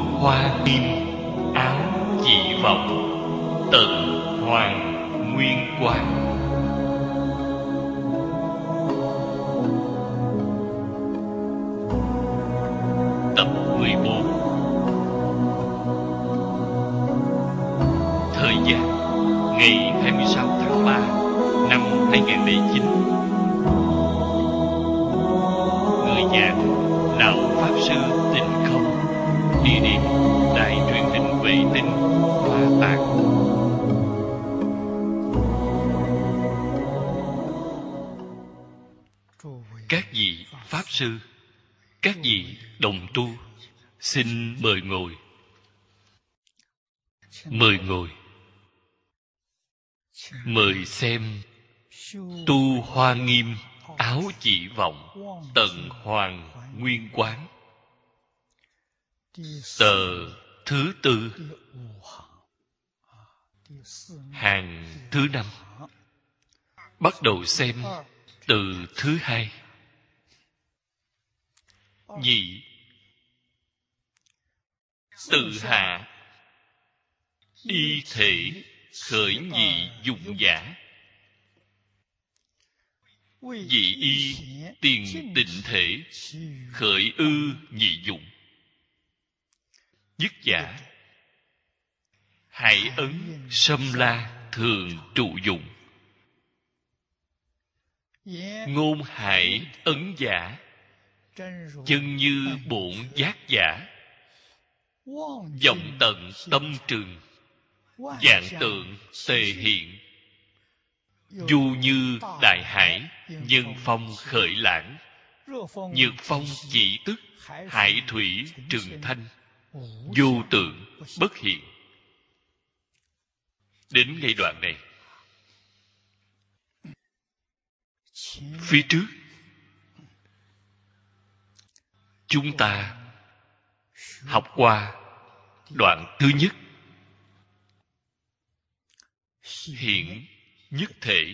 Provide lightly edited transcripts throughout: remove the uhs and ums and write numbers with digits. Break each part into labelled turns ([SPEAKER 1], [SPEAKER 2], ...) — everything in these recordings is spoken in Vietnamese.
[SPEAKER 1] hoa nghiêm áo dị vọng, tận hoàng nguyên quán. Tập 14. Thời gian ngày 26 tháng 3 năm 2009. Người giảng Lão Pháp Sư Tịnh Không. Địa điểm Đài truyền hình vệ tinh Hoa Tạng. Các vị Pháp Sư, các vị đồng tu, xin mời ngồi. Mời ngồi. Mời xem Tu Hoa Nghiêm áo chỉ vọng, tận hoàng nguyên quán. Tờ thứ tư, hàng thứ 5. Bắt đầu xem từ thứ 2. Nhị, tự hạ y thể khởi nhị dụng giả. Dị y tiền tịnh thể khởi ư nhị dụng. Dứt giả hải ấn sâm la thường trụ dụng. Ngôn hải ấn giả chân như bổn giác giả. Vọng tận tâm trường vạn tượng tề hiện. Du như đại hải nhân phong khởi lãng. Nhược phong chỉ tức hải thủy trừng thanh. Vô tượng bất hiện. Đến ngay đoạn này, phía trước chúng ta học qua đoạn thứ nhất. Hiện nhất thể.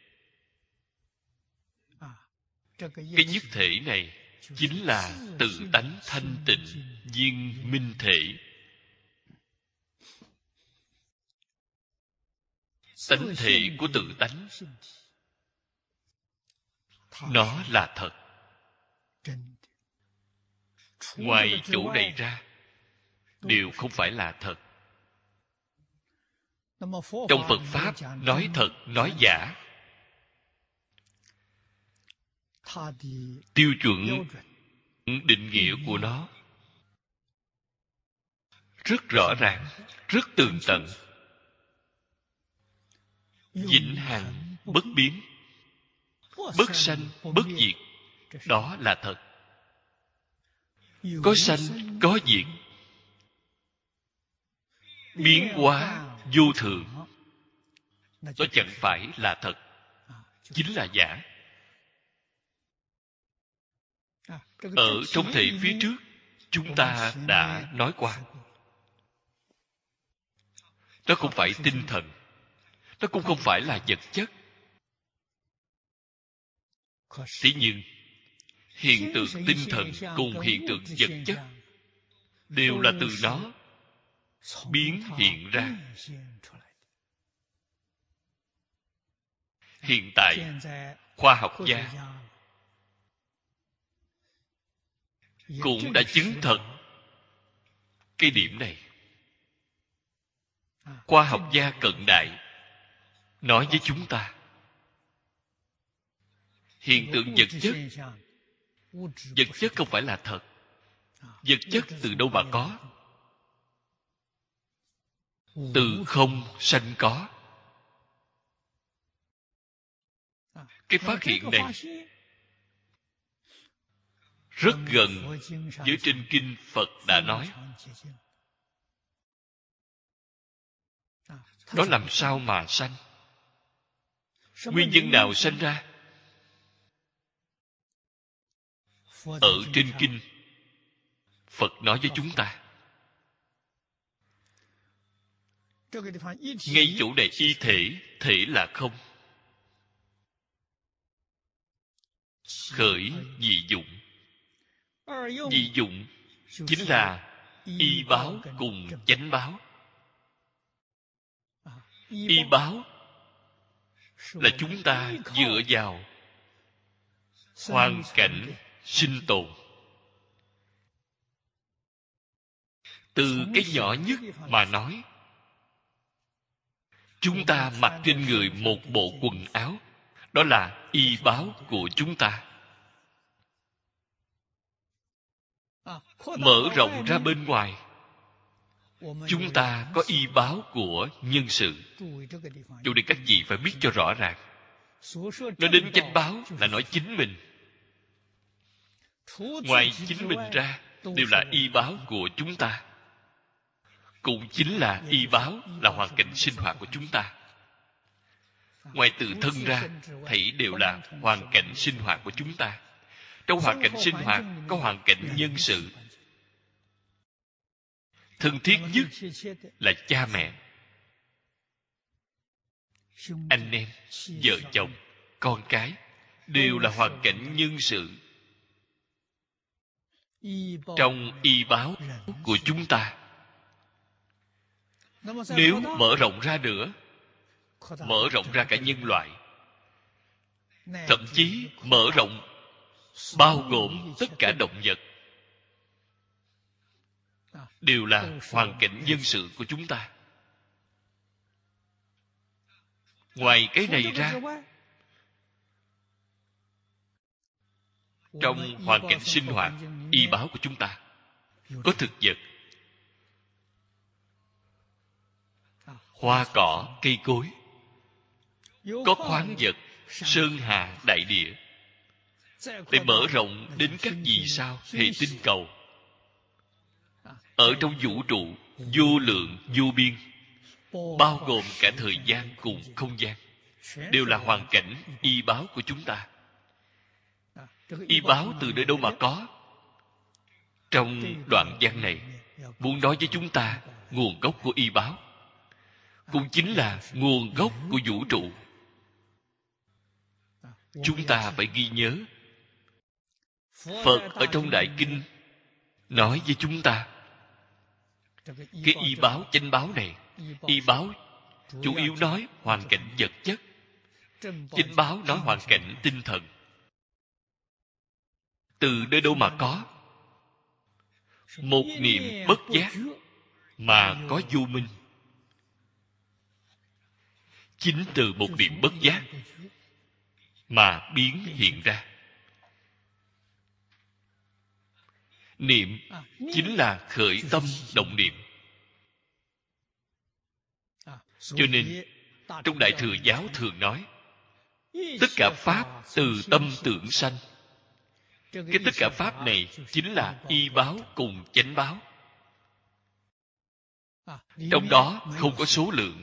[SPEAKER 1] Cái nhất thể này chính là tự tánh thanh tịnh viên minh thể. Tánh thể của tự tánh, nó là thật. Ngoài chỗ này ra đều không phải là thật. Trong Phật Pháp nói thật nói giả, tiêu chuẩn định nghĩa của nó rất rõ ràng, rất tường tận. Vĩnh hằng bất biến, bất sanh bất diệt, đó là thật. Có sanh có diệt, biến hóa vô thường, đó chẳng phải là thật, chính là giả. Ở trong thể phía trước chúng ta đã nói qua, đó không phải tinh thần, nó cũng không phải là vật chất. Thế nhưng hiện tượng tinh thần cùng hiện tượng vật chất đều là từ nó biến hiện ra. Hiện tại khoa học gia cũng đã chứng thật cái điểm này. Khoa học gia cận đại nói với chúng ta, hiện tượng vật chất không phải là thật. Vật chất từ đâu mà có? Từ không sanh có. Cái phát hiện này rất gần với trên kinh Phật đã nói. Nó làm sao mà sanh? Nguyên nhân nào sanh ra? Ở trên kinh Phật nói với chúng ta, ngay chỗ này y thể, thể là không. Khởi dị dụng. Dị dụng chính là y báo cùng chánh báo. Y báo là chúng ta dựa vào hoàn cảnh sinh tồn. Từ cái nhỏ nhất mà nói, chúng ta mặc trên người một bộ quần áo, đó là y báo của chúng ta. Mở rộng ra bên ngoài, chúng ta có y báo của nhân sự. Chỗ này các vị phải biết cho rõ ràng. Nói đến chánh báo là nói chính mình. Ngoài chính mình ra, đều là y báo của chúng ta. Cũng chính là y báo là hoàn cảnh sinh hoạt của chúng ta. Ngoài tự thân ra, thảy đều là hoàn cảnh sinh hoạt của chúng ta. Trong hoàn cảnh sinh hoạt có hoàn cảnh nhân sự. Thân thiết nhất là cha mẹ, anh em, vợ chồng, con cái, đều là hoàn cảnh nhân sự. Trong y báo của chúng ta, nếu mở rộng ra nữa, mở rộng ra cả nhân loại, thậm chí mở rộng bao gồm tất cả động vật, đều là hoàn cảnh nhân sự của chúng ta. Ngoài cái này ra, trong hoàn cảnh sinh hoạt y báo của chúng ta, có thực vật, hoa cỏ, cây cối, có khoáng vật, sơn hà, đại địa. Để mở rộng đến các vì sao, hệ tinh cầu. Ở trong vũ trụ vô lượng vô biên, bao gồm cả thời gian cùng không gian, đều là hoàn cảnh y báo của chúng ta. Y báo từ nơi đâu mà có? Trong đoạn văn này muốn nói với chúng ta nguồn gốc của y báo, cũng chính là nguồn gốc của vũ trụ. Chúng ta phải ghi nhớ, Phật ở trong Đại Kinh nói với chúng ta, cái y báo chánh báo này, y báo chủ yếu nói hoàn cảnh vật chất, chánh báo nói hoàn cảnh tinh thần. Từ nơi đâu mà có? Một niệm bất giác mà có vô minh. Chính từ một niệm bất giác mà biến hiện ra. Niệm chính là khởi tâm động niệm. Cho nên trong Đại Thừa Giáo thường nói, tất cả pháp từ tâm tưởng sanh. Cái tất cả pháp này chính là y báo cùng chánh báo. Trong đó không có số lượng.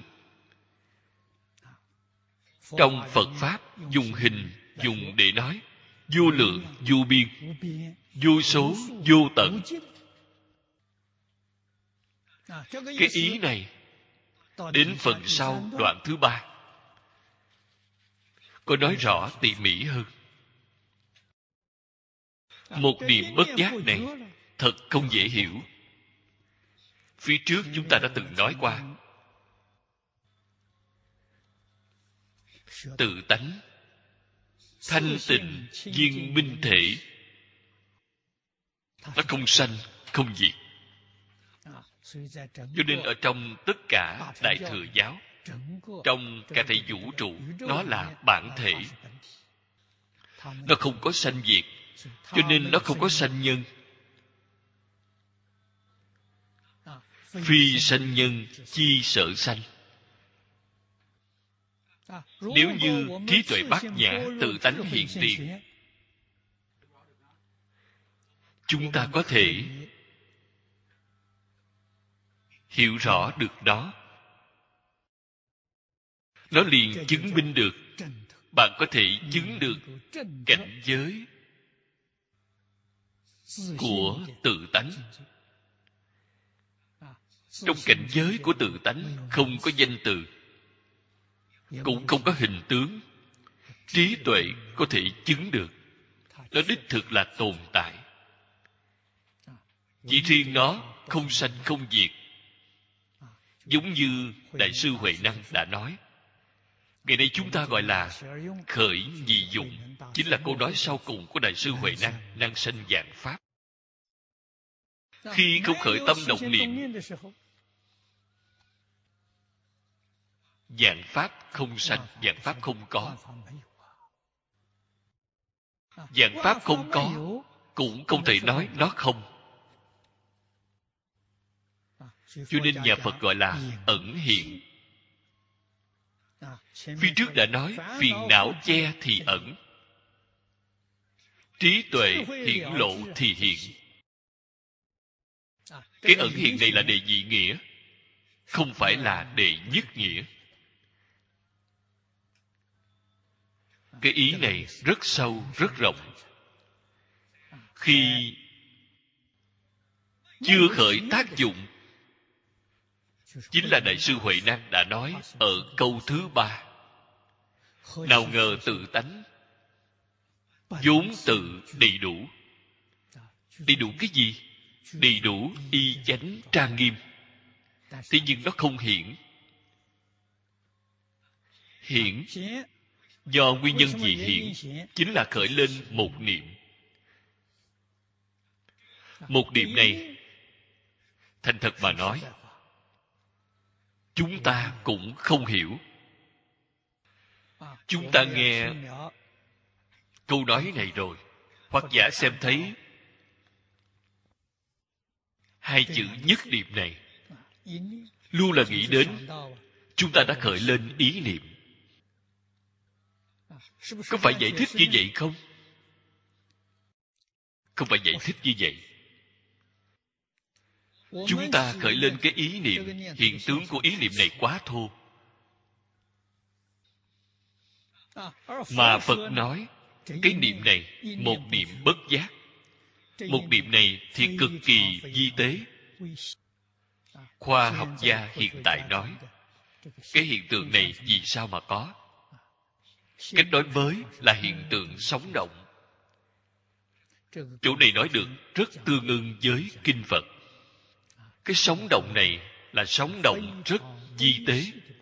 [SPEAKER 1] Trong Phật Pháp dùng hình, dùng để nói vô lượng, vô biên, vô số, vô tận. Cái ý này đến phần sau đoạn thứ 3 có nói rõ tỉ mỉ hơn. Một niệm bất giác này thật không dễ hiểu. Phía trước chúng ta đã từng nói qua, tự tánh thanh tịnh viên minh thể, nó không sanh không diệt. Cho nên ở trong tất cả Đại Thừa Giáo, trong cả thảy vũ trụ, nó là bản thể. Nó không có sanh diệt, cho nên nó không có sanh nhân. Phi sanh nhân chi sở sanh. Nếu như trí tuệ bát nhã tự tánh hiện tiền, chúng ta có thể hiểu rõ được đó. Nó liền chứng minh được, bạn có thể chứng được cảnh giới của tự tánh. Trong cảnh giới của tự tánh không có danh từ, cũng không có hình tướng. Trí tuệ có thể chứng được, nó đích thực là tồn tại. Chỉ riêng nó không sanh không diệt. Giống như Đại sư Huệ Năng đã nói, ngày nay chúng ta gọi là khởi nhị dụng, chính là câu nói sau cùng của Đại sư Huệ Năng, năng sanh vạn pháp. Khi không khởi tâm động niệm, vạn pháp không sanh, vạn pháp không có. Vạn pháp không có, cũng không thể nói nó không. Cho nên nhà Phật gọi là ẩn hiện. Phía trước đã nói, phiền não che thì ẩn, trí tuệ hiển lộ thì hiện. Cái ẩn hiện này là đệ nhị nghĩa, không phải là đệ nhất nghĩa. Cái ý này rất sâu, rất rộng. Khi chưa khởi tác dụng, chính là Đại sư Huệ Năng đã nói ở câu thứ 3. Nào ngờ tự tánh vốn tự đầy đủ. Đầy đủ cái gì? Đầy đủ y chánh trang nghiêm. Thế nhưng nó không hiển. Hiển do nguyên nhân gì hiển? Chính là khởi lên một niệm. Một niệm này, thành thật mà nói, chúng ta cũng không hiểu. Chúng ta nghe câu nói này rồi, hoặc giả xem thấy hai chữ nhất niệm này, luôn là nghĩ đến chúng ta đã khởi lên ý niệm. Có phải giải thích như vậy không? Không phải giải thích như vậy. Chúng ta khởi lên cái ý niệm, hiện tướng của ý niệm này quá thô. Mà Phật nói, cái niệm này, một niệm bất giác. Một niệm này thì cực kỳ vi tế. Khoa học gia hiện tại nói, cái hiện tượng này vì sao mà có? Cách nói mới là hiện tượng sống động. Chỗ này nói được rất tương ưng với kinh Phật. Cái sống động này là sống động rất vi tế.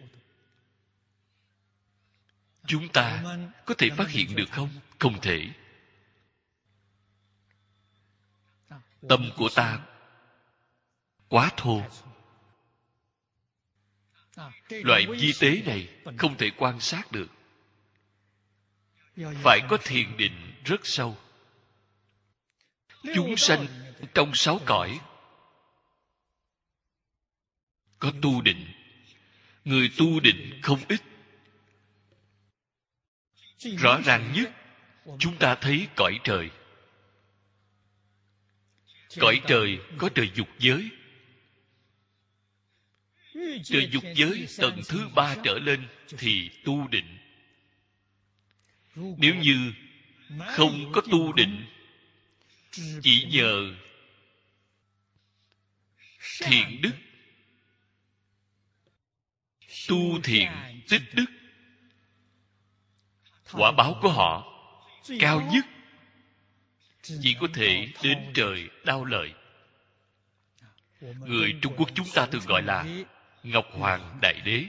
[SPEAKER 1] Chúng ta có thể phát hiện được không? Không thể. Tâm của ta quá thô. Loại vi tế này không thể quan sát được. Phải có thiền định rất sâu. Chúng sanh trong 6 cõi có tu định. Người tu định không ít. Rõ ràng nhất, chúng ta thấy cõi trời. Cõi trời có trời dục giới. Trời dục giới tầng thứ 3 trở lên thì tu định. Nếu như không có tu định, chỉ nhờ thiện đức, tu thiện tích đức, quả báo của họ cao nhất chỉ có thể đến trời đau lợi. Người Trung Quốc chúng ta thường gọi là Ngọc Hoàng Đại Đế.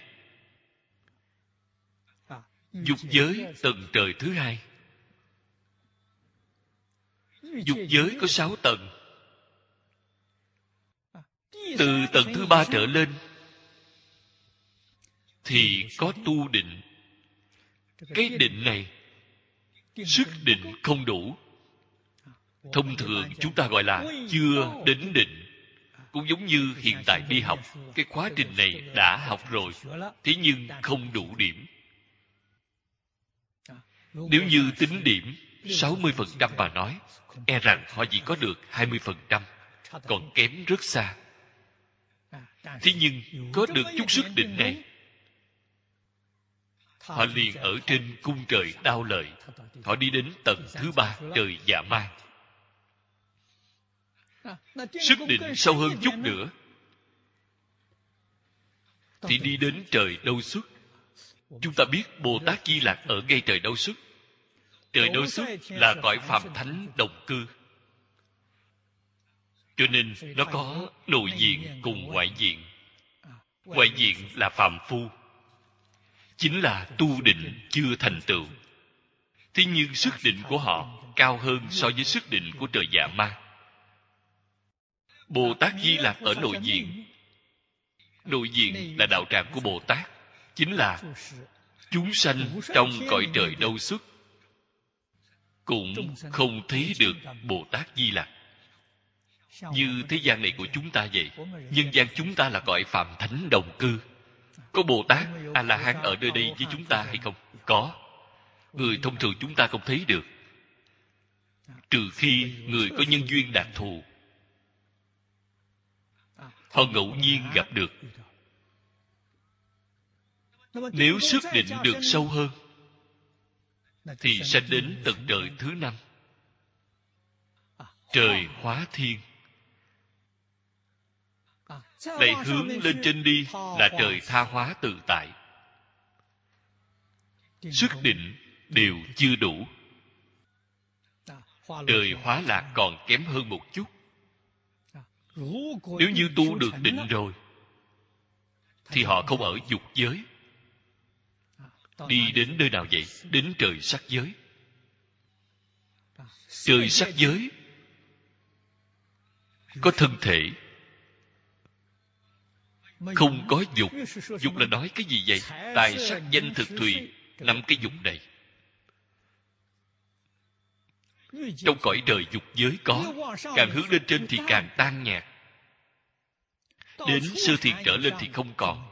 [SPEAKER 1] Dục giới tầng trời thứ 2. Dục giới có 6 tầng. Từ tầng thứ 3 trở lên thì có tu định. Cái định này, sức định không đủ. Thông thường chúng ta gọi là chưa đến định. Cũng giống như hiện tại đi học, cái quá trình này đã học rồi, thế nhưng không đủ điểm. Nếu như tính điểm 60% mà nói, e rằng họ chỉ có được 20%, còn kém rất xa. Thế nhưng có được chút sức định này, họ liền ở trên cung trời đao lợi. Họ đi đến tầng thứ 3 trời Dạ Ma. Sức định sâu hơn chút nữa thì đi đến trời Đâu Xuất. Chúng ta biết Bồ Tát Di Lặc ở ngay trời Đâu Xuất. Trời Đâu Xuất là cõi phàm thánh đồng cư. Cho nên nó có nội diện cùng ngoại diện. Ngoại diện là phàm phu, chính là tu định chưa thành tựu. Thế nhưng sức định của họ cao hơn so với sức định của trời Dạ Ma. Bồ Tát Di Lặc ở nội diện. Nội diện là đạo tràng của Bồ Tát, chính là chúng sanh trong cõi trời đâu xuất cũng không thấy được Bồ Tát Di Lặc. Như thế gian này của chúng ta vậy. Nhân gian chúng ta là cõi phàm thánh đồng cư. Có Bồ Tát A La Hán ở nơi đây với chúng ta hay không? Có. Người thông thường chúng ta không thấy được, trừ khi người có nhân duyên đặc thù, họ ngẫu nhiên gặp được. Nếu sức định được sâu hơn thì sẽ đến tận trời thứ 5, trời Hóa Thiên. Lại hướng lên trên đi là trời Tha Hóa Tự Tại. Sức định đều chưa đủ. Trời Hóa Lạc còn kém hơn một chút. Nếu như tu được định rồi thì họ không ở dục giới. Đi đến nơi nào vậy? Đến trời sắc giới. Trời sắc giới có thân thể, không có dục. Dục là nói cái gì vậy? Tài sắc danh thực thùy, 5 cái dục này. Trong cõi trời dục giới có, càng hướng lên trên thì càng tan nhạt. Đến sơ thiền trở lên thì không còn.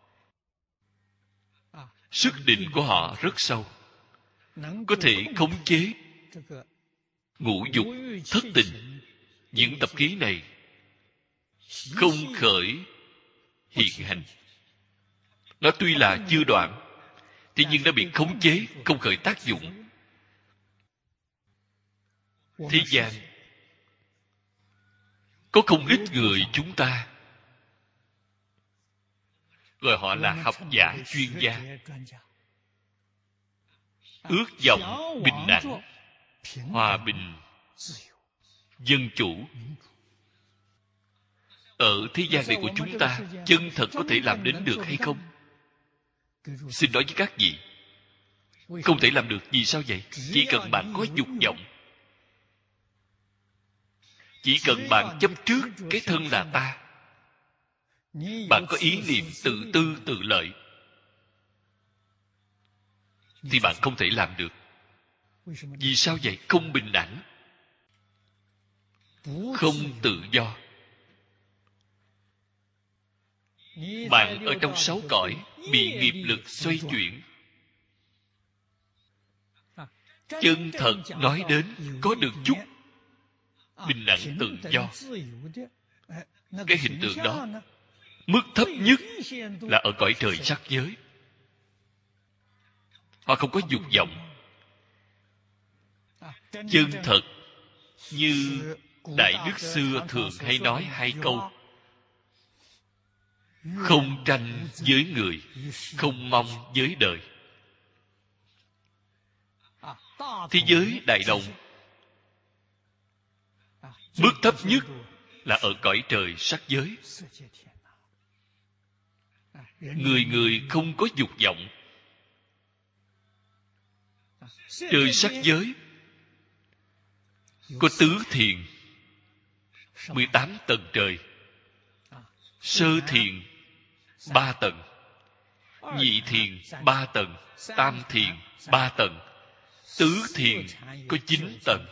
[SPEAKER 1] Sức định của họ rất sâu, có thể khống chế ngũ dục thất tình. Những tập khí này không khởi hiện hành. Nó tuy là chưa đoạn, thế nhưng nó bị khống chế, không khởi tác dụng. Thế gian có không ít người chúng ta gọi họ là học giả chuyên gia, ước vọng bình đẳng, hòa bình, dân chủ. Ở thế gian này của chúng ta chân thật có thể làm đến được hay không? Xin nói với các vị, không thể làm được. Vì sao vậy? Chỉ cần bạn có dục vọng, chỉ cần bạn chấp trước cái thân là ta, bạn có ý niệm tự tư tự lợi, thì bạn không thể làm được. Vì sao vậy? Không bình đẳng, không tự do. Bạn ở trong 6 cõi bị nghiệp lực xoay chuyển. Chân thật nói đến có được chút bình đẳng tự do. Cái hình tượng đó mức thấp nhất là ở cõi trời sắc giới. Họ không có dục vọng. Chân thật như Đại Đức xưa thường hay nói 2 câu: không tranh với người, không mong với đời. Thế giới đại đồng, mức thấp nhất là ở cõi trời sắc giới. Người người không có dục vọng. Trời sắc giới có tứ thiền, 18 tầng trời. Sơ thiền 3 tầng, nhị thiền 3 tầng, tam thiền 3 tầng, tứ thiền có 9 tầng.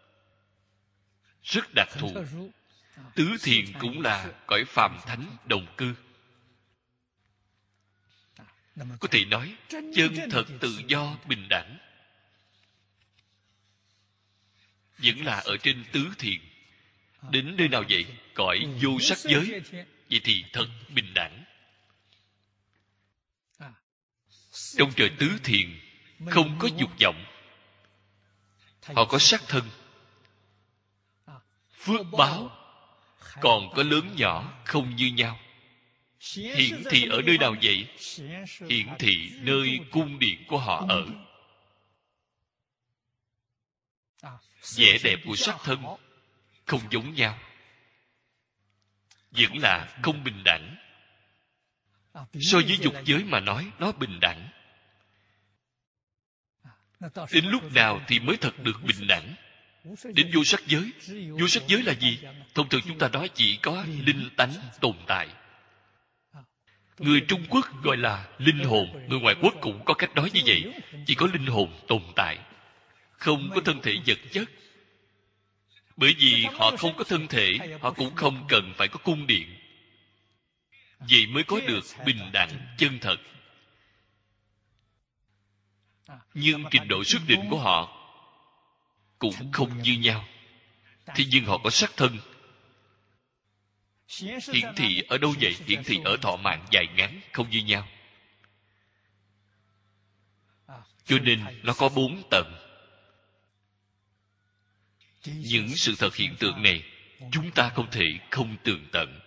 [SPEAKER 1] Rất đặc thù. Tứ thiền cũng là cõi phàm thánh đồng cư. Có thể nói chân thật tự do bình đẳng vẫn là ở trên tứ thiền. Đến nơi nào vậy? Cõi vô sắc giới. Vậy thì thật bình đẳng. Trong trời tứ thiền không có dục vọng. Họ có sắc thân. Phước báo còn có lớn nhỏ không như nhau. Hiển thị ở nơi nào vậy? Hiển thị nơi cung điện của họ ở. Vẻ đẹp của sắc thân không giống nhau. vẫn là không bình đẳng. So với dục giới mà nói, nó bình đẳng. Đến lúc nào thì mới thật được bình đẳng? Đến vô sắc giới. Vô sắc giới là gì? Thông thường chúng ta nói chỉ có linh tánh tồn tại. Người Trung Quốc gọi là linh hồn. Người ngoại quốc cũng có cách nói như vậy. Chỉ có linh hồn tồn tại, không có thân thể vật chất. Bởi vì họ không có thân thể, họ cũng không cần phải có cung điện. Vậy mới có được bình đẳng chân thật. Nhưng trình độ xuất định của họ cũng không như nhau. Thế nhưng họ có sắc thân. Hiển thị ở đâu vậy? Hiển thị ở thọ mạng dài ngắn không như nhau. Cho nên nó có 4 tầng. Những sự thật hiện tượng này chúng ta không thể không tường tận.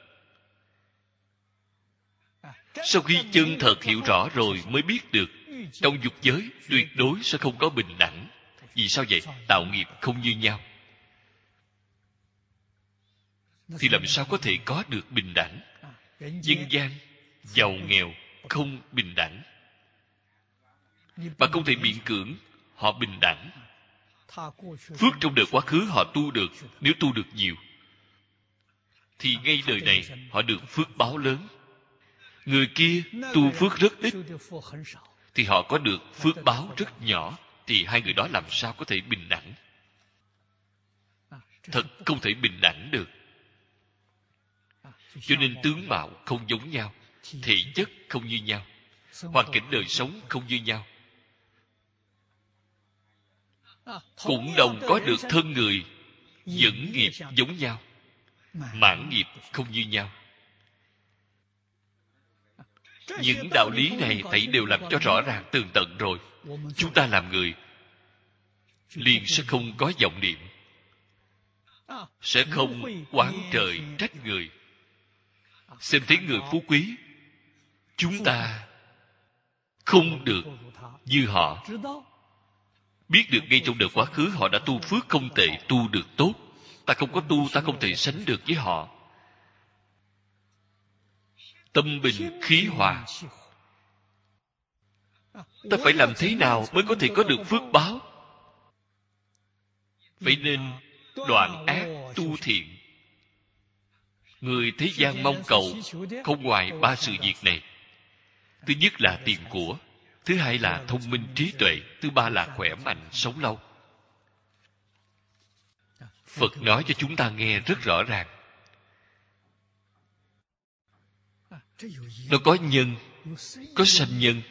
[SPEAKER 1] Sau khi chân thật hiểu rõ rồi mới biết được trong dục giới tuyệt đối sẽ không có bình đẳng. Vì sao vậy? Tạo nghiệp không như nhau. Thì làm sao có thể có được bình đẳng? Dân gian giàu nghèo không bình đẳng. Mà không thể miễn cưỡng họ bình đẳng. Phước trong đời quá khứ họ tu được. Nếu tu được nhiều thì ngay đời này họ được phước báo lớn. Người kia tu phước rất ít thì họ có được phước báo rất nhỏ. Thì hai người đó làm sao có thể bình đẳng? Thật không thể bình đẳng được. Cho nên tướng mạo không giống nhau, thể chất không như nhau, hoàn cảnh đời sống không như nhau. Cũng đồng có được thân người, dẫn nghiệp giống nhau, mãn nghiệp không như nhau. Những đạo lý này thầy đều làm cho rõ ràng tường tận rồi. Chúng ta làm người liền sẽ không có vọng niệm, sẽ không oán trời trách người. Xem thấy người phú quý, chúng ta không được như họ. Biết được ngay trong đời quá khứ họ đã tu phước không tệ, tu được tốt. Ta không có tu, ta không thể sánh được với họ. Tâm bình khí hòa. Ta phải làm thế nào mới có thể có được phước báo? Vậy nên đoạn ác tu thiện. Người thế gian mong cầu không ngoài 3 sự việc này. Thứ nhất là tiền của, thứ hai là thông minh trí tuệ, thứ ba là khỏe mạnh sống lâu. Phật nói cho chúng ta nghe rất rõ ràng. Nó có nhân, có sanh nhân.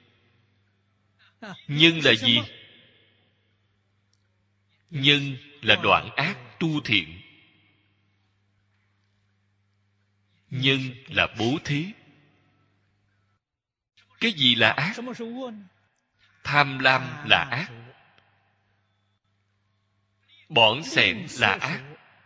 [SPEAKER 1] Nhân là gì? Nhân là đoạn ác tu thiện. Nhân là bố thí. Cái gì là ác? Tham lam là ác. Bỏn xẻn là ác.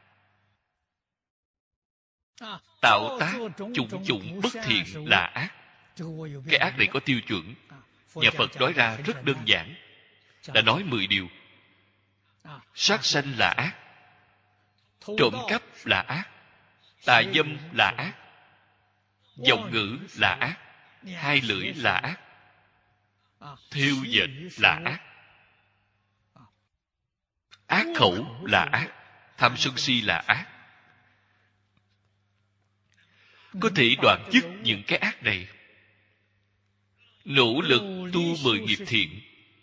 [SPEAKER 1] Tạo tác chủng chủng bất thiện là ác. Cái ác này có tiêu chuẩn. Nhà Phật nói ra rất đơn giản. Đã nói 10 điều. Sát sanh là ác. Trộm cắp là ác. Tà dâm là ác. Vọng ngữ là ác. Hai lưỡi là ác. Thêu dệt là ác. Ác khẩu là ác. Tham sân si là ác. Có thể đoạn dứt những cái ác này, nỗ lực tu 10 nghiệp thiện.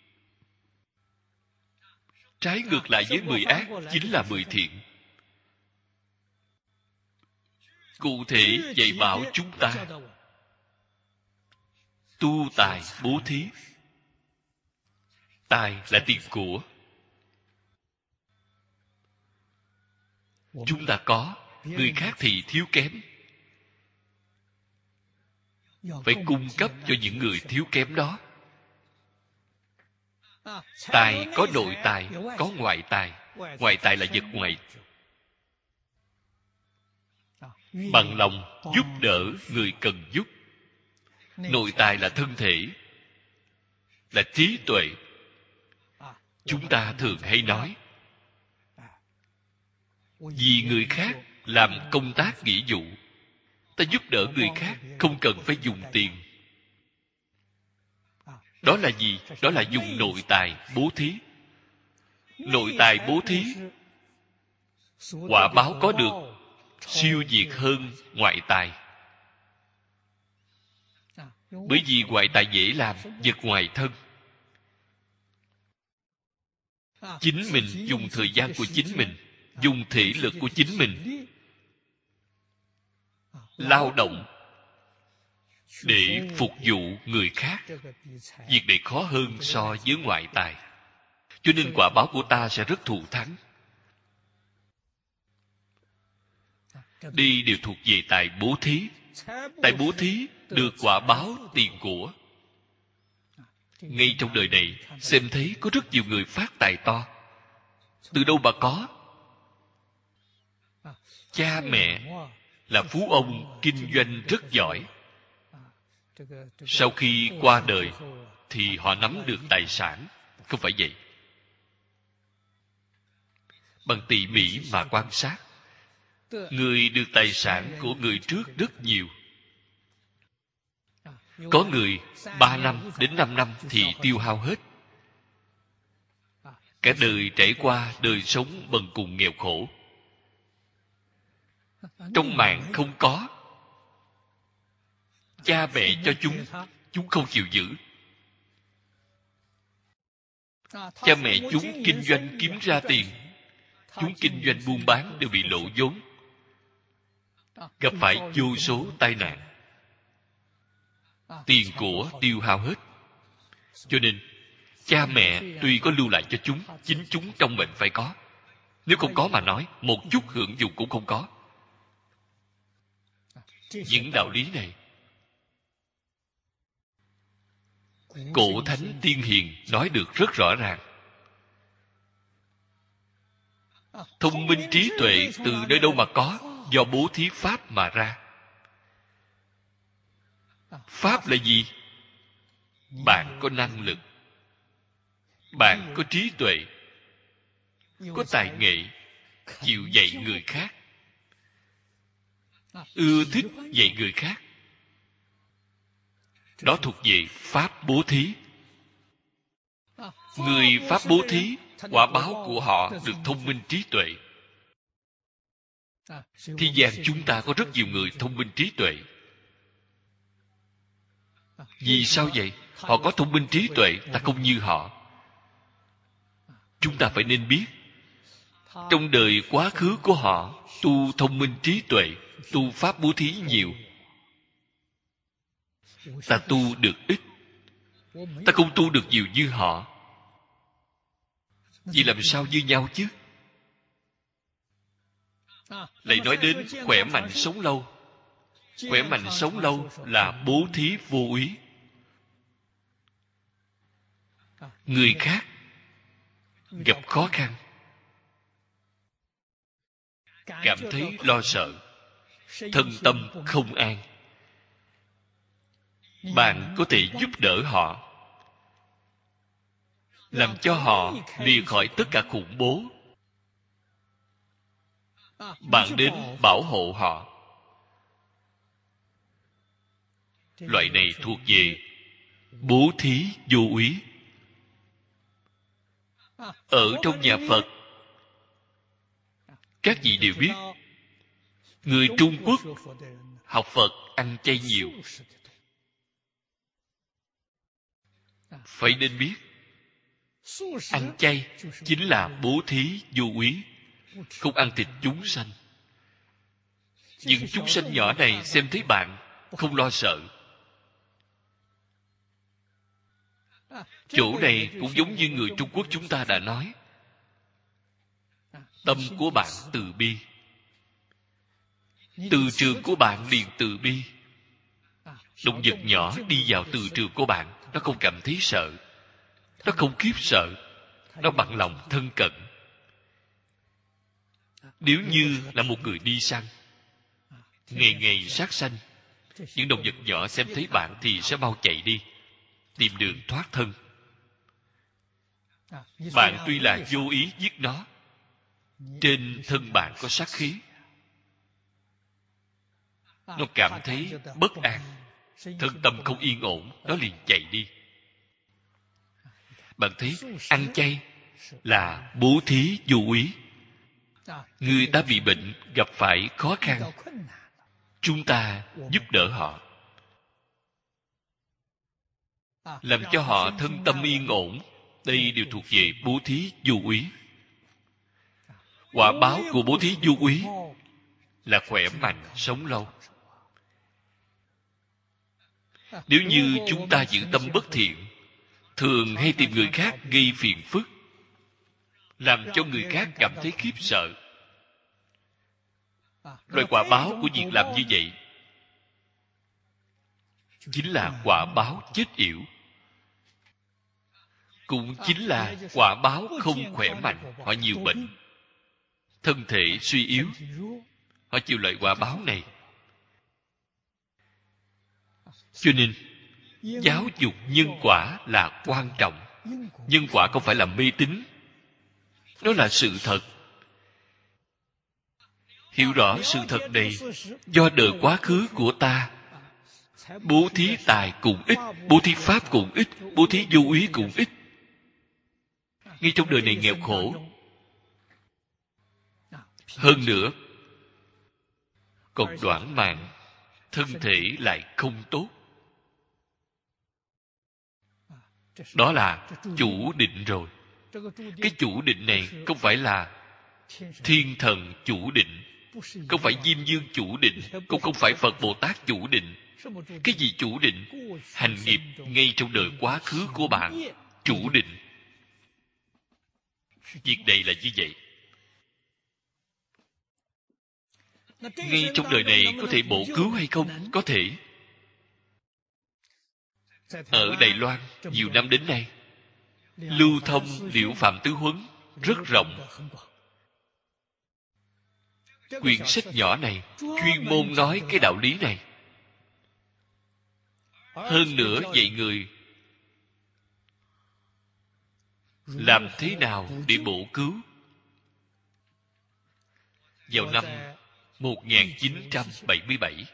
[SPEAKER 1] Trái ngược lại với 10 ác chính là 10 thiện. Cụ thể dạy bảo chúng ta tu tài bố thí. Tài là tiền của. Chúng ta có, người khác thì thiếu kém. Phải cung cấp cho những người thiếu kém đó. Tài có nội tài, có ngoại tài. Ngoại tài là vật ngoài. Bằng lòng giúp đỡ người cần giúp. Nội tài là thân thể, là trí tuệ. Chúng ta thường hay nói vì người khác làm công tác nghĩa vụ, Ta giúp đỡ người khác không cần phải dùng tiền. Đó là gì? Đó là dùng nội tài bố thí. Nội tài bố thí, quả báo có được siêu việt hơn ngoại tài. Bởi vì ngoại tài dễ làm, vật ngoài thân. Chính mình dùng thời gian của chính mình, dùng thể lực của chính mình lao động để phục vụ người khác. Việc này khó hơn so với ngoại tài. Cho nên quả báo của ta sẽ rất thù thắng. Đây đều thuộc về tài bố thí. Tài bố thí được quả báo tiền của. Ngay trong đời này, xem thấy có rất nhiều người phát tài to. Từ đâu mà có? Cha mẹ là phú ông kinh doanh rất giỏi. Sau khi qua đời thì họ nắm được tài sản. Không phải vậy. Bằng tỉ mỉ mà quan sát, người được tài sản của người trước rất nhiều. Có người 3 năm đến 5 năm thì tiêu hao hết. Cả đời trải qua đời sống bần cùng nghèo khổ. Trong mạng không có. Cha mẹ cho chúng không chịu giữ. Cha mẹ chúng kinh doanh kiếm ra tiền, chúng kinh doanh buôn bán đều bị lộ vốn, gặp phải vô số tai nạn, tiền của tiêu hao hết. Cho nên cha mẹ tuy có lưu lại cho chúng, chính chúng trong mệnh phải có. Nếu không có mà nói, một chút hưởng dụng cũng không có. Những đạo lý này cổ thánh tiên hiền nói được rất rõ ràng. Thông minh trí tuệ từ nơi đâu mà có? Do bố thí pháp mà ra. Pháp là gì? Bạn có năng lực, bạn có trí tuệ, có tài nghệ, chịu dạy người khác, ưa thích dạy người khác. Đó thuộc về pháp bố thí. Người pháp bố thí, quả báo của họ được thông minh trí tuệ. Thế gian chúng ta có rất nhiều người thông minh trí tuệ. Vì sao vậy? Họ có thông minh trí tuệ, ta không như họ. Chúng ta phải nên biết, trong đời quá khứ của họ tu thông minh trí tuệ, tu pháp bố thí nhiều. Ta tu được ít, ta không tu được nhiều như họ. Vì làm sao như nhau chứ? Lại nói đến khỏe mạnh sống lâu. Khỏe mạnh sống lâu là bố thí vô úy. Người khác gặp khó khăn, cảm thấy lo sợ, thân tâm không an, bạn có thể giúp đỡ họ, làm cho họ lìa khỏi tất cả khủng bố. Bạn đến bảo hộ họ. Loại này thuộc về bố thí vô úy. Ở trong nhà Phật, các vị đều biết, người Trung Quốc học Phật ăn chay nhiều. Phải nên biết, ăn chay chính là bố thí vô úy, không ăn thịt chúng sanh. Những chúng sanh nhỏ này xem thấy bạn không lo sợ. Chỗ này cũng giống như người Trung Quốc chúng ta đã nói, tâm của bạn từ bi, từ trường của bạn liền từ bi. Động vật nhỏ đi vào từ trường của bạn, nó không cảm thấy sợ, nó không khiếp sợ, nó bằng lòng thân cận. Nếu như là một người đi săn, ngày ngày sát sanh, những động vật nhỏ xem thấy bạn thì sẽ mau chạy đi, tìm đường thoát thân. Bạn tuy là vô ý giết nó, trên thân bạn có sát khí, nó cảm thấy bất an, thân tâm không yên ổn, nó liền chạy đi. Bạn thấy ăn chay là bố thí vô úy. Người ta bị bệnh, gặp phải khó khăn, chúng ta giúp đỡ họ, làm cho họ thân tâm yên ổn. Đây đều thuộc về bố thí vô úy. Quả báo của bố thí vô úy là khỏe mạnh, sống lâu. Nếu như chúng ta giữ tâm bất thiện, thường hay tìm người khác gây phiền phức, làm cho người khác cảm thấy khiếp sợ, loại quả báo của việc làm như vậy chính là quả báo chết yểu, cũng chính là quả báo không khỏe mạnh. Họ nhiều bệnh, thân thể suy yếu, họ chịu loại quả báo này. Cho nên giáo dục nhân quả là quan trọng. Nhân quả không phải là mê tín, nó là sự thật. Hiểu rõ sự thật này, do đời quá khứ của ta bố thí tài cũng ít, bố thí pháp cũng ít, bố thí vô úy cũng ít. Ngay trong đời này nghèo khổ, hơn nữa còn đoản mạng, thân thể lại không tốt. Đó là chủ định rồi. Cái chủ định này không phải là thiên thần chủ định, không phải Diêm Dương chủ định, cũng không phải Phật Bồ Tát chủ định. Cái gì chủ định? Hành nghiệp ngay trong đời quá khứ của bạn chủ định. Việc này là như vậy. Ngay trong đời này có thể bổ cứu hay không? Có thể. Ở Đài Loan nhiều năm đến nay, lưu thông Liễu Phạm Tứ Huấn rất rộng. Quyển sách nhỏ này chuyên môn nói cái đạo lý này. Hơn nữa dạy người làm thế nào để bổ cứu. Vào năm 1977,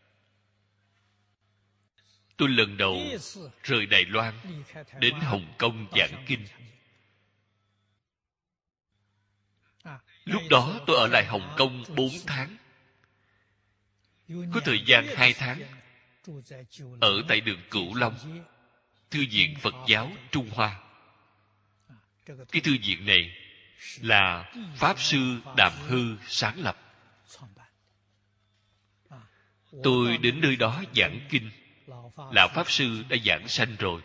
[SPEAKER 1] tôi lần đầu rời Đài Loan đến Hồng Kông giảng kinh. Lúc đó tôi ở lại Hồng Kông 4 tháng. Có thời gian 2 tháng ở tại đường Cửu Long, Thư viện Phật giáo Trung Hoa. Cái thư viện này là Pháp Sư Đàm Hư sáng lập. Tôi đến nơi đó giảng kinh. Lão Pháp Sư đã giảng sanh rồi.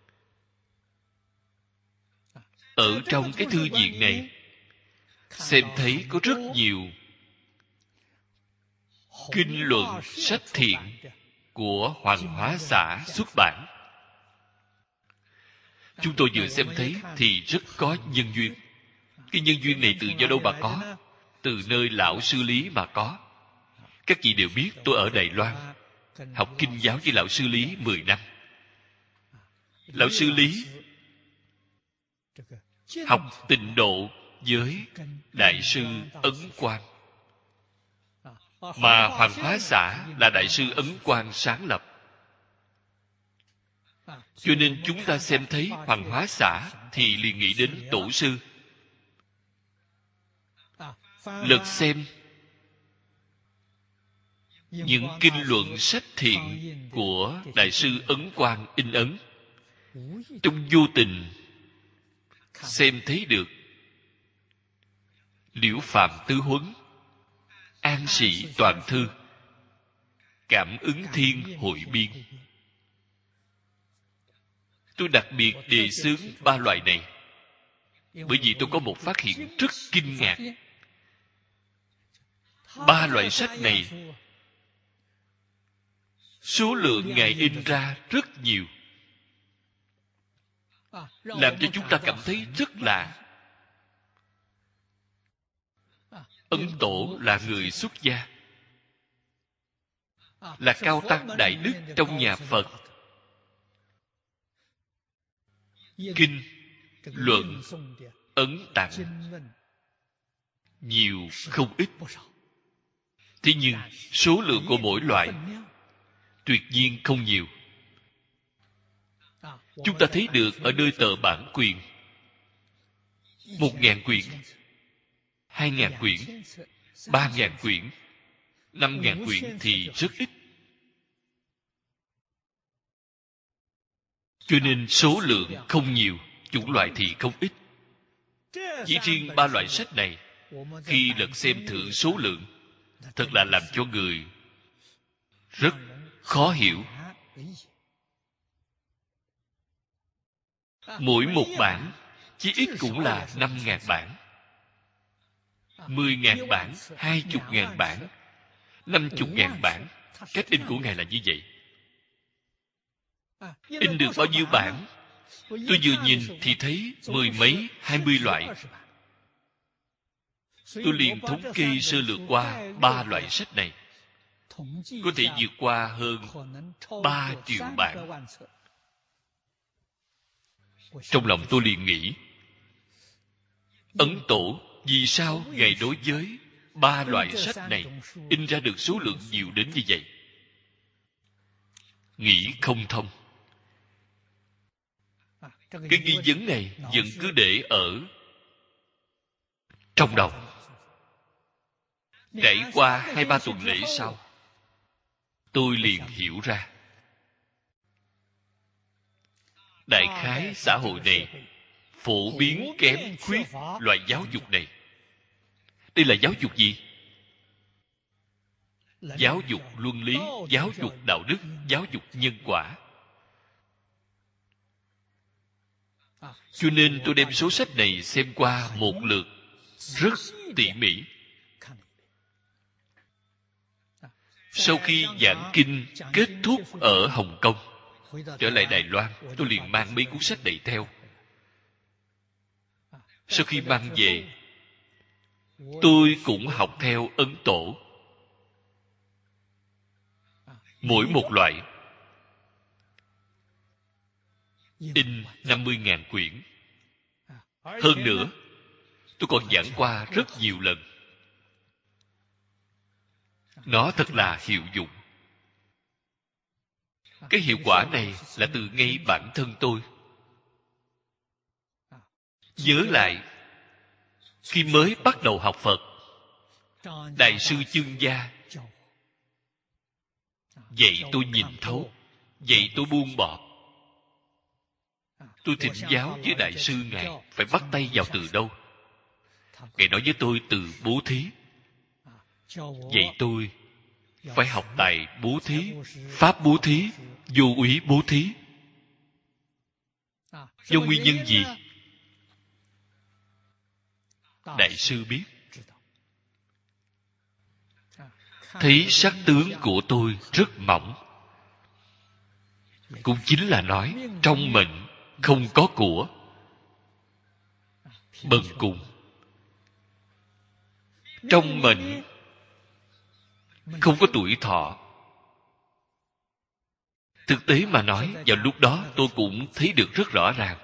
[SPEAKER 1] Ở trong cái thư viện này, xem thấy có rất nhiều kinh luận sách thiện của Hoàng Hóa xã xuất bản. Chúng tôi vừa xem thấy thì rất có nhân duyên. Cái nhân duyên này từ do đâu mà có? Từ nơi Lão Sư Lý mà có. Các vị đều biết tôi ở Đài Loan học kinh giáo với Lão Sư Lý 10 năm. Lão Sư Lý học Tịnh Độ với Đại sư Ấn Quang, mà Hoàng Hóa xã là Đại sư Ấn Quang sáng lập. Cho nên chúng ta xem thấy Hoàng Hóa xã thì liền nghĩ đến tổ sư. Lật xem những kinh luận sách thiện của Đại sư Ấn Quang in ấn, trong vô tình xem thấy được Liễu Phạm Tứ Huấn, An Sĩ Toàn Thư, Cảm Ứng Thiên Hội Biên. Tôi đặc biệt đề xướng 3 loại này, bởi vì tôi có một phát hiện rất kinh ngạc. 3 loại sách này số lượng Ngài in ra rất nhiều, làm cho chúng ta cảm thấy rất lạ. Ấn Tổ là người xuất gia, là cao tăng đại đức trong nhà Phật. Kinh luận ấn tặng nhiều không ít. Thế nhưng số lượng của mỗi loại tuyệt nhiên không nhiều. Chúng ta thấy được ở nơi tờ bản quyền 1.000 quyển, 2.000 quyển, 3.000 quyển, 5.000 quyển thì rất ít. Cho nên số lượng không nhiều, chủng loại thì không ít. Chỉ riêng 3 loại sách này, khi lật xem thử số lượng, thật là làm cho người rất khó hiểu. Mỗi một bản chí ít cũng là 5.000 bản, 10.000 bản, 20.000 bản, 50.000 bản. Cách in của Ngài là như vậy. In được bao nhiêu bản? Tôi vừa nhìn thì thấy 10 mấy, 20 loại. Tôi liền thống kê sơ lược qua 3 loại sách này, có thể vượt qua hơn 3 triệu bản. Trong lòng tôi liền nghĩ, Ấn Tổ vì sao Ngài đối với 3 loại sách này in ra được số lượng nhiều đến như vậy? Nghĩ không thông. Cái nghi vấn này vẫn cứ để ở trong đầu. Trải qua 2-3 tuần lễ sau, tôi liền hiểu ra. Đại khái xã hội này phổ biến kém khuyết loại giáo dục này. Đây là giáo dục gì? Giáo dục luân lý, giáo dục đạo đức, giáo dục nhân quả. Cho nên tôi đem số sách này xem qua một lượt rất tỉ mỉ. Sau khi giảng kinh kết thúc ở Hồng Kông, trở lại Đài Loan, tôi liền mang mấy cuốn sách này theo. Sau khi mang về, tôi cũng học theo Ấn Tổ. Mỗi một loại in 50.000 quyển. Hơn nữa, tôi còn giảng qua rất nhiều lần. Nó thật là hiệu dụng. Cái hiệu quả này là từ ngay bản thân tôi. Nhớ lại, khi mới bắt đầu học Phật, Đại sư Chương Gia dạy tôi nhìn thấu, dạy tôi buông bỏ. Tôi thỉnh giáo với Đại sư Ngài phải bắt tay vào từ đâu. Ngài nói với tôi từ bố thí. Dạy tôi phải học tài bố thí, pháp bố thí, vô úy bố thí. Do nguyên nhân gì? Đại sư biết. Thấy sắc tướng của tôi rất mỏng, cũng chính là nói trong mệnh không có của, bần cùng. Trong mệnh không có tuổi thọ. Thực tế mà nói, vào lúc đó tôi cũng thấy được rất rõ ràng.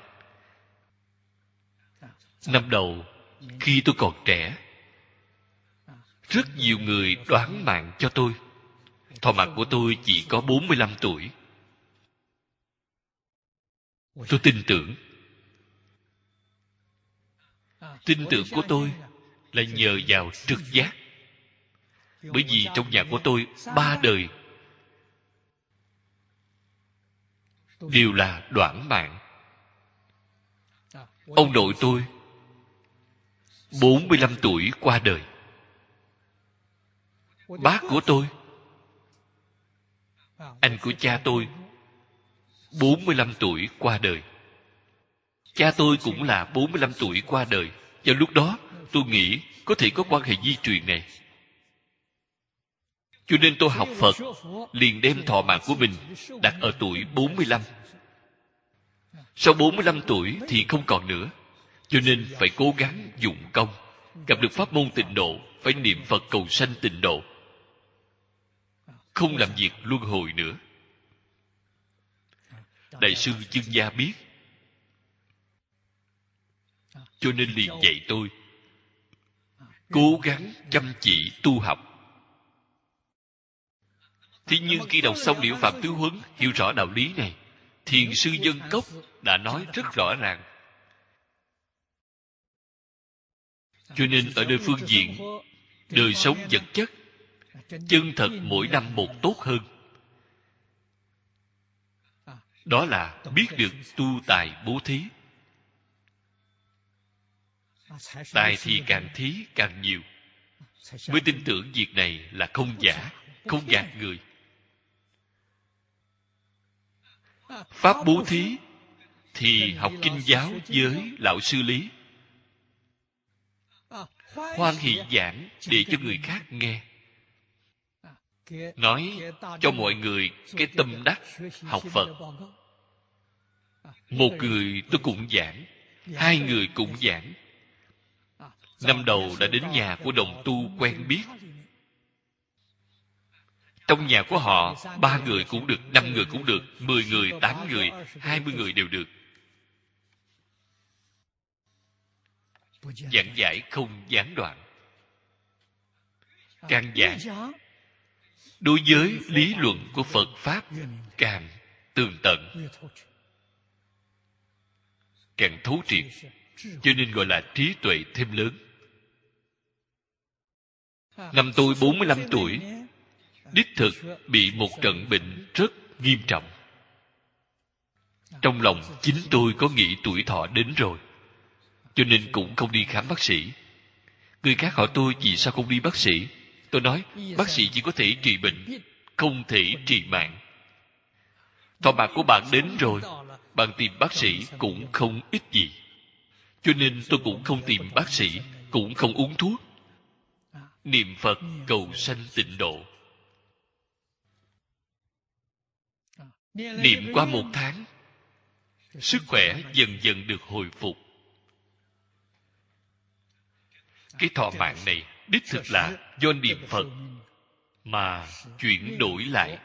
[SPEAKER 1] Năm đầu, khi tôi còn trẻ, rất nhiều người đoán mạng cho tôi. Thọ mạng của tôi chỉ có 45 tuổi. Tôi tin tưởng. Tin tưởng của tôi là nhờ vào trực giác. Bởi vì trong nhà của tôi 3 đời đều là đoản mạng. Ông nội tôi 45 tuổi qua đời. Bác của tôi, anh của cha tôi 45 tuổi qua đời. Cha tôi cũng là 45 tuổi qua đời. Vào lúc đó tôi nghĩ có thể có quan hệ di truyền này. Cho nên tôi học Phật liền đem thọ mạng của mình đặt ở tuổi 45. Sau 45 tuổi thì không còn nữa. Cho nên phải cố gắng dụng công. Gặp được pháp môn tịnh độ, phải niệm Phật cầu sanh tịnh độ. Không làm việc luân hồi nữa. Đại sư Chương Gia biết. Cho nên liền dạy tôi cố gắng chăm chỉ tu học. Thế nhưng khi đọc xong Liễu Phạm Tứ Huấn, hiểu rõ đạo lý này, Thiền sư Dân Cốc đã nói rất rõ ràng. Cho nên ở nơi phương diện đời sống vật chất, chân thật mỗi năm một tốt hơn. Đó là biết được tu tài bố thí. Tài thì càng thí càng nhiều, mới tin tưởng việc này là không giả, không gạt người. Pháp bố thí thì học kinh giáo với lão sư Lý, hoan hỷ giảng để cho người khác nghe, nói cho mọi người cái tâm đắc học Phật. Một người tôi cũng giảng, hai người cũng giảng. Năm đầu đã đến nhà của đồng tu quen biết. Trong nhà của họ 3 người cũng được, 5 người cũng được, 10 người, 8 người, 20 người đều được. Giảng giải không gián đoạn. Càng giảng, đối với lý luận của Phật Pháp càng tường tận, càng thấu triệt, cho nên gọi là trí tuệ thêm lớn. Năm tôi 45 tuổi, đích thực bị một trận bệnh rất nghiêm trọng. Trong lòng chính tôi có nghĩ tuổi thọ đến rồi, cho nên cũng không đi khám bác sĩ. Người khác hỏi tôi vì sao không đi bác sĩ. Tôi nói, bác sĩ chỉ có thể trị bệnh, không thể trị mạng. Thọ mạng của bạn đến rồi, bạn tìm bác sĩ cũng không ích gì. Cho nên tôi cũng không tìm bác sĩ, cũng không uống thuốc. Niệm Phật cầu sanh tịnh độ. Niệm qua 1 tháng, sức khỏe dần dần được hồi phục. Cái thọ mạng này đích thực là do niệm Phật mà chuyển đổi lại.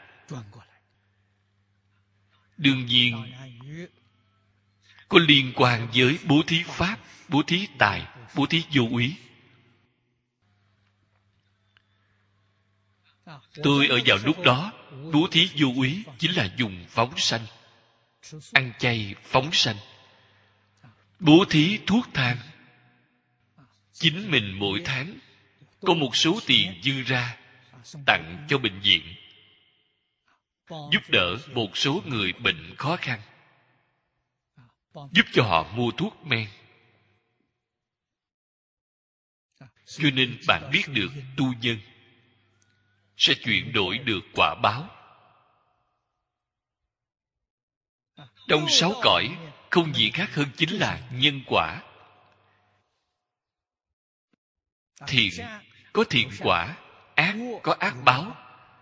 [SPEAKER 1] Đương nhiên có liên quan với bố thí pháp, bố thí tài, bố thí vô úy. Tôi ở vào lúc đó, bố thí vô úy chính là dùng phóng sanh, ăn chay phóng sanh. Bố thí thuốc thang, chính mình mỗi tháng có một số tiền dư ra tặng cho bệnh viện, giúp đỡ một số người bệnh khó khăn, giúp cho họ mua thuốc men. Cho nên bạn biết được tu nhân sẽ chuyển đổi được quả báo. Trong 6 cõi, không gì khác hơn chính là nhân quả. Thiện có thiện quả, ác có ác báo.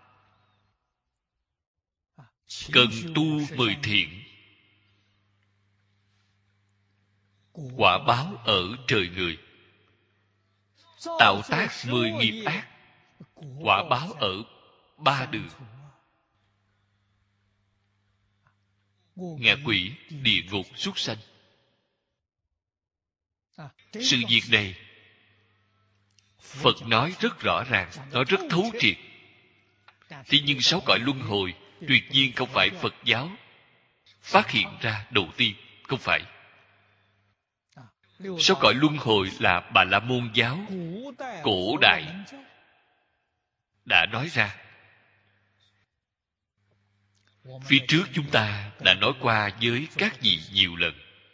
[SPEAKER 1] Cần tu 10 thiện, quả báo ở trời người. Tạo tác 10 nghiệp ác, quả báo ở 3 đường: ngạ quỷ, địa ngục, súc sanh. Sự việc này Phật nói rất rõ ràng, nói rất thấu triệt. Thế nhưng 6 cõi luân hồi tuyệt nhiên không phải Phật giáo phát hiện ra đầu tiên, không phải. 6 cõi luân hồi là Bà La Môn giáo cổ đại đã nói ra. Phía trước chúng ta đã nói qua với các vị nhiều lần.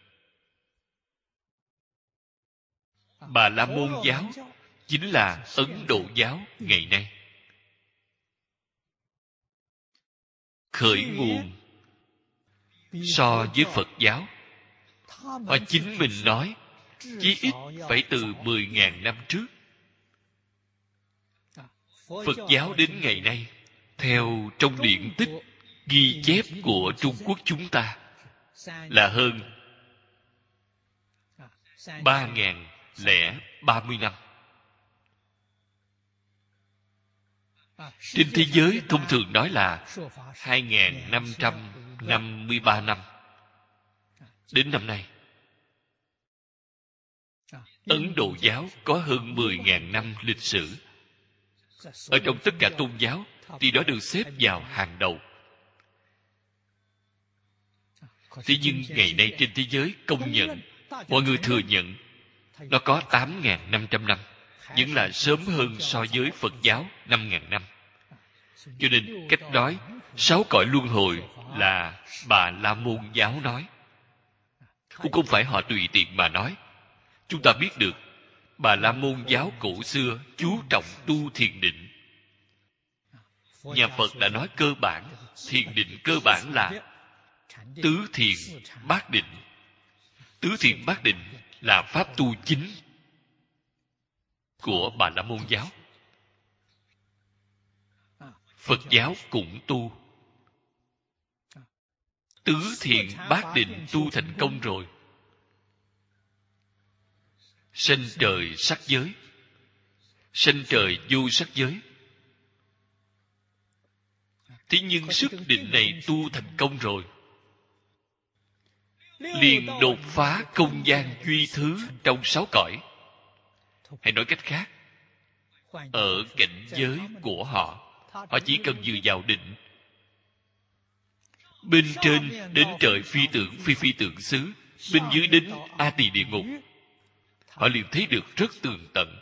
[SPEAKER 1] Bà La Môn giáo chính là Ấn Độ giáo ngày nay. Khởi nguồn so với Phật giáo, họ chính mình nói chí ít phải từ 10.000 năm trước. Phật giáo đến ngày nay, theo trong điển tích ghi chép của Trung Quốc chúng ta, là hơn 3.030 năm. Trên thế giới thông thường nói là 2.553 năm. Đến năm nay, Ấn Độ giáo có hơn 10.000 năm lịch sử. Ở trong tất cả tôn giáo thì đó được xếp vào hàng đầu. Thế nhưng ngày nay trên thế giới công nhận, mọi người thừa nhận nó có 8.500 năm, vẫn là sớm hơn so với Phật giáo 5.000 năm. Cho nên cách nói 6 cõi luân hồi là Bà La Môn giáo nói, cũng không phải họ tùy tiện mà nói. Chúng ta biết được Bà La Môn giáo cổ xưa chú trọng tu thiền định. Nhà Phật đã nói cơ bản, thiền định cơ bản là tứ thiền bát định. Tứ thiền bát định là pháp tu chính của Bà La Môn giáo. Phật giáo cũng tu tứ thiền bát định, tu thành công rồi, sanh trời sắc giới, sanh trời vô sắc giới. Thế nhưng sức định này tu thành công rồi, liền đột phá không gian duy thứ trong 6 cõi. Hay nói cách khác, ở cảnh giới của họ, họ chỉ cần vừa vào định, bên trên đến trời phi tưởng phi phi tưởng xứ, bên dưới đến A Tỳ địa ngục, họ liền thấy được rất tường tận.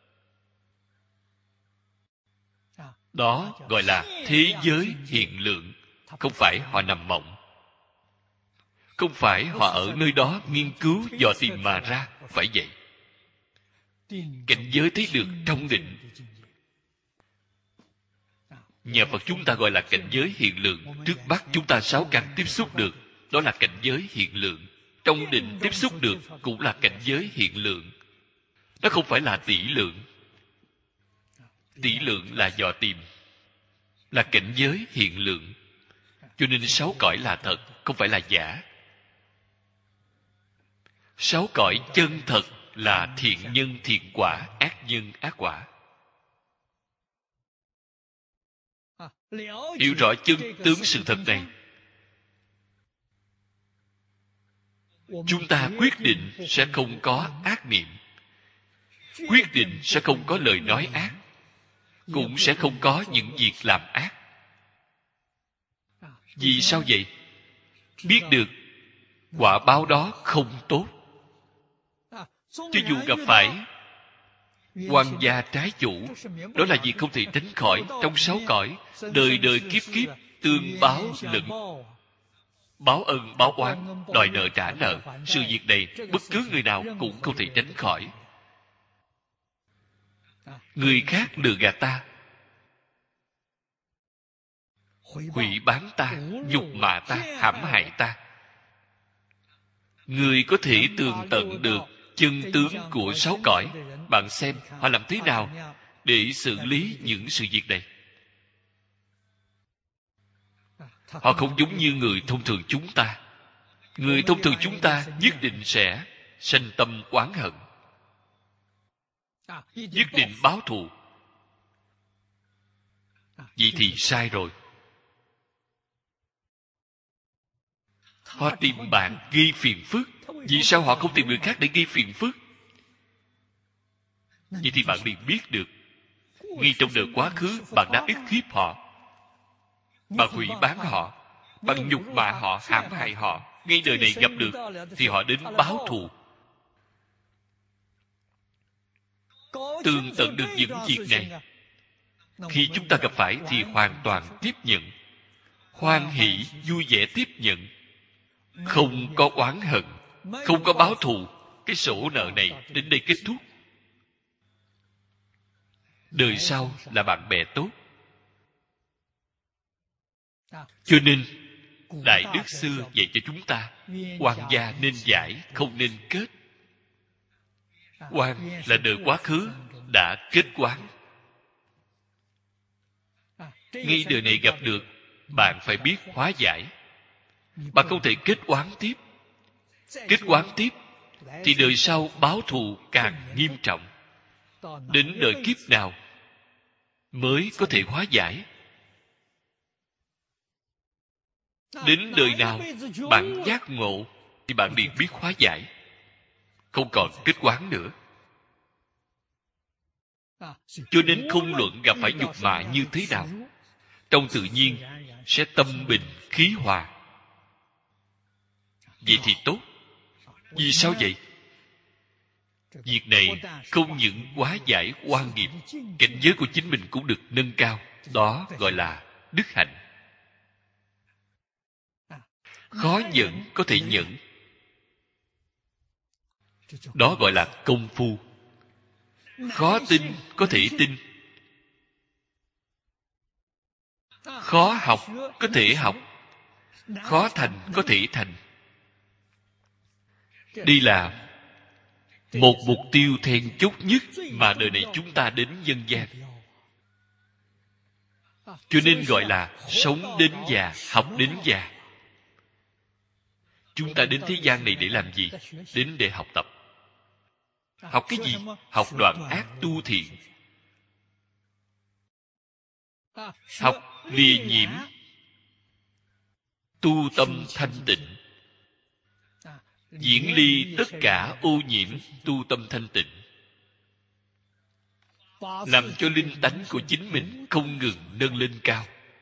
[SPEAKER 1] Đó gọi là thế giới hiện lượng, không phải họ nằm mộng, không phải họ ở nơi đó nghiên cứu dò tìm mà ra, phải vậy. Cảnh giới thấy được trong định. Nhà Phật chúng ta gọi là cảnh giới hiện lượng. Trước mắt chúng ta 6 căn tiếp xúc được, đó là cảnh giới hiện lượng. Trong định tiếp xúc được cũng là cảnh giới hiện lượng. Nó không phải là tỷ lượng. Tỷ lượng là dò tìm, là cảnh giới hiện lượng. Cho nên 6 cõi là thật, không phải là giả. 6 cõi chân thật là thiện nhân thiện quả, ác nhân ác quả. Hiểu rõ chân tướng sự thật này, chúng ta quyết định sẽ không có ác niệm, quyết định sẽ không có lời nói ác, cũng sẽ không có những việc làm ác. Vì sao vậy? Biết được quả báo đó không tốt. Cho dù gặp phải quan gia trái chủ, đó là việc không thể tránh khỏi. Trong 6 cõi, đời đời kiếp kiếp tương báo lẫn, báo ân báo oán, đòi nợ trả nợ. Sự việc này bất cứ người nào cũng không thể tránh khỏi. Người khác lừa gạt ta, hủy bán ta, nhục mạ ta, hãm hại ta, người có thể tường tận được chân tướng của 6 cõi. Bạn xem họ làm thế nào để xử lý những sự việc này. Họ không giống như người thông thường chúng ta. Người thông thường chúng ta nhất định sẽ sanh tâm oán hận, nhất định báo thù. Vậy thì sai rồi. Họ tìm bạn gây phiền phức. Vì sao họ không tìm người khác để gây phiền phức? Vậy thì bạn liền biết được, ngay trong đời quá khứ bạn đã ức hiếp họ, bạn hủy bán họ, bạn nhục mạ họ, hãm hại họ. Ngay đời này gặp được thì họ đến báo thù. Tường tận được những việc này, khi chúng ta gặp phải thì hoàn toàn tiếp nhận, hoan hỷ vui vẻ tiếp nhận, không có oán hận, không có báo thù. Cái sổ nợ này đến đây kết thúc. Đời sau là bạn bè tốt. Cho nên Đại Đức xưa dạy cho chúng ta, oan gia nên giải, không nên kết. Oan là đời quá khứ đã kết oán. Ngay đời này gặp được, bạn phải biết hóa giải. Bạn không thể kết oán tiếp. Kết oán tiếp thì đời sau báo thù càng nghiêm trọng. Đến đời kiếp nào mới có thể hóa giải? Đến đời nào bạn giác ngộ thì bạn liền biết hóa giải, không còn kết oán nữa. Cho nên không luận gặp phải nhục mạ như thế nào, trong tự nhiên sẽ tâm bình khí hòa. Vậy thì tốt. Vì sao vậy? Việc này không những hóa giải oan nghiệp, cảnh giới của chính mình cũng được nâng cao. Đó gọi là đức hạnh. Khó nhẫn có thể nhẫn, đó gọi là công phu. Khó tin có thể tin, khó học có thể học, khó thành có thể thành. Đây là một mục tiêu then chốt nhất mà đời này chúng ta đến nhân gian. Cho nên gọi là sống đến già, học đến già. Chúng ta đến thế gian này để làm gì? Đến để học tập. Học cái gì? Học đoạn ác tu thiện. Học lìa nhiễm, tu tâm thanh tịnh. Diễn ly tất cả ô nhiễm, tu tâm thanh tịnh. Làm cho linh tánh của chính mình không ngừng nâng lên cao.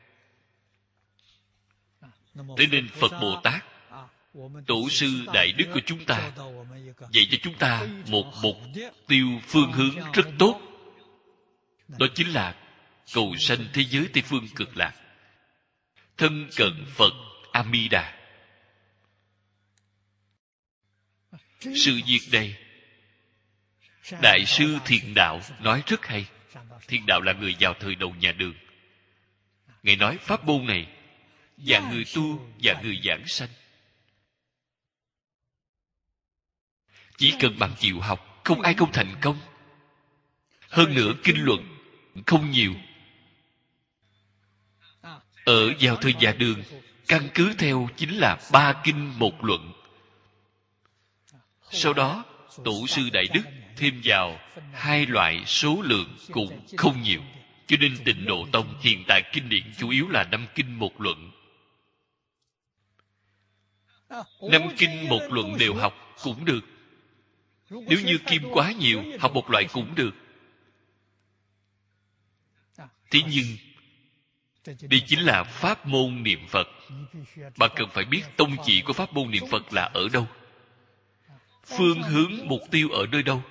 [SPEAKER 1] Thế nên Phật Bồ Tát, Tổ sư Đại Đức của chúng ta dạy cho chúng ta một mục tiêu phương hướng rất tốt. Đó chính là cầu sanh thế giới Tây Phương Cực Lạc, thân cận Phật A-di-đà. Sự việc này Đại sư Thiện Đạo nói rất hay. Thiện Đạo là người vào thời đầu nhà Đường. Ngài nói pháp môn này và người tu và người giảng sanh, chỉ cần bằng chịu học, không ai không thành công. Hơn nữa kinh luận không nhiều. Ở vào thời nhà Đường, căn cứ theo chính là 3 kinh 1 luận. Sau đó Tổ sư Đại Đức thêm vào 2 loại số lượng cũng không nhiều. Cho nên Tịnh Độ Tông hiện tại kinh điển chủ yếu là 5 kinh 1 luận. 5 kinh 1 luận đều học cũng được. Nếu như kim quá nhiều, học một loại cũng được. Thế nhưng đây chính là pháp môn niệm Phật. Bạn cần phải biết tông chỉ của pháp môn niệm Phật là ở đâu, phương hướng mục tiêu ở nơi đâu.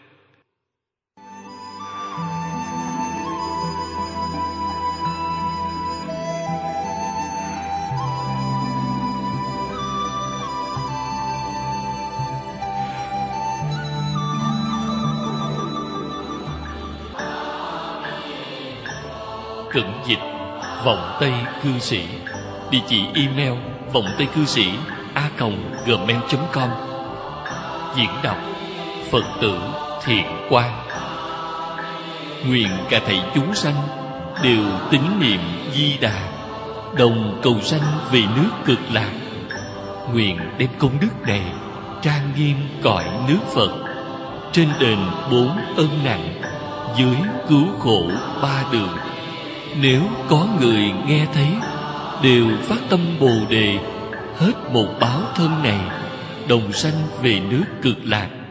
[SPEAKER 1] Cận dịch Vọng Tây Cư Sĩ. Địa chỉ email vongtaycư sĩ@gmail.com. Diễn đọc Phật tử Thiện Quang. Nguyện cả thảy chúng sanh đều tín niệm Di Đà, đồng cầu sanh về nước Cực Lạc. Nguyện đem công đức này trang nghiêm cõi nước Phật, trên đền 4 ân nặng, dưới cứu khổ 3 đường. Nếu có người nghe thấy, đều phát tâm Bồ Đề, hết một báo thân này, đồng sanh về nước Cực Lạc.